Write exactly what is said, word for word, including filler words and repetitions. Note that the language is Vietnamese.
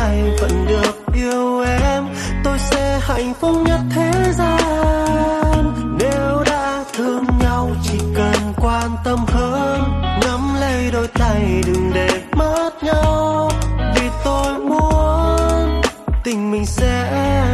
tay vẫn được yêu em, tôi sẽ hạnh phúc nhất thế gian. Nếu đã thương nhau chỉ cần quan tâm hơn, nắm lấy đôi tay đừng để mất nhau, vì tôi muốn tình mình sẽ